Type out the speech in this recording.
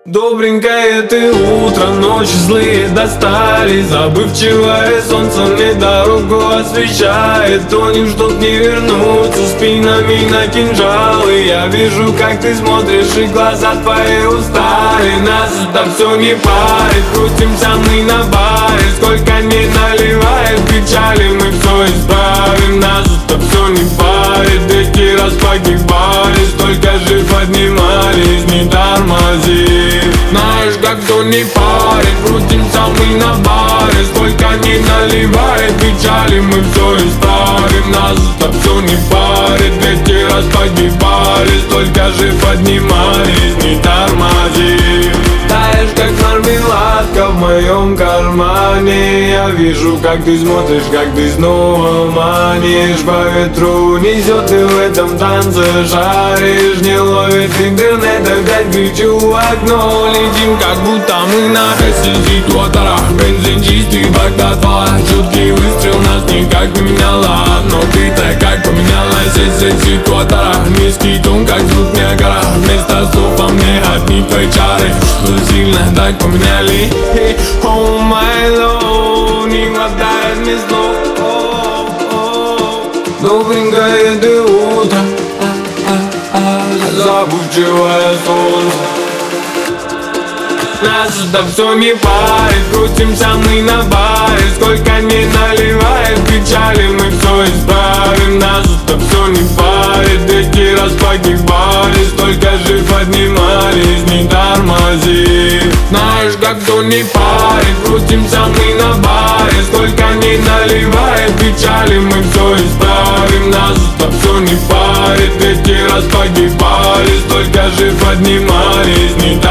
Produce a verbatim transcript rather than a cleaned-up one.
Добренькое ты утро, ночи злые достали. Забывчивое солнце мне дорогу освещает. Тонем, чтоб не вернуться спинами на кинжалы. Я вижу, как ты смотришь, и глаза твои устали. Нас это все не парит, крутимся мы на баре. Сколько не наливает печали, мы все исправим. Нас это все не парит, десять раз погибали, столько же поднимались, не тормози. Знаешь, как кто не парит, крутимся мы на баре. Сколько не наливает печали, мы все исправим. Нас это все не парит, десять раз погибали, столько же поднимались, не тормози. Таешь, как мармеладка в моем кармане. Я вижу, как ты смотришь, как ты снова манишь. По ветру несет, ты в этом танце шаришь. Не ловит интернет, опять кричу в окно. Летим, как будто мы на эс-ситуаторах. Бензин чистый, бак до ствола. Чуткий выстрел нас никак не меняла. Но ты-то как поменялась эс-ситуаторах. Низкий тон, как звук Ниагара. Вместо слов во мне одни твои чары. Что сильно так поменяли. Oh my lord, не хватает мне слов. oh, oh. Добренькое ты утро, забывчивое солнце. Нас это все не парит, крутимся мы на баре. Сколько не наливает печали, мы все исправим. Нас это все не парит, десять раз погибали, столько же поднимались, не тормози. Знаешь, как кто не парит, крутимся мы на баре. Сколько не наливает печали, мы все исправим. Нас это все не парит, десять раз погибали, столько же поднимались, не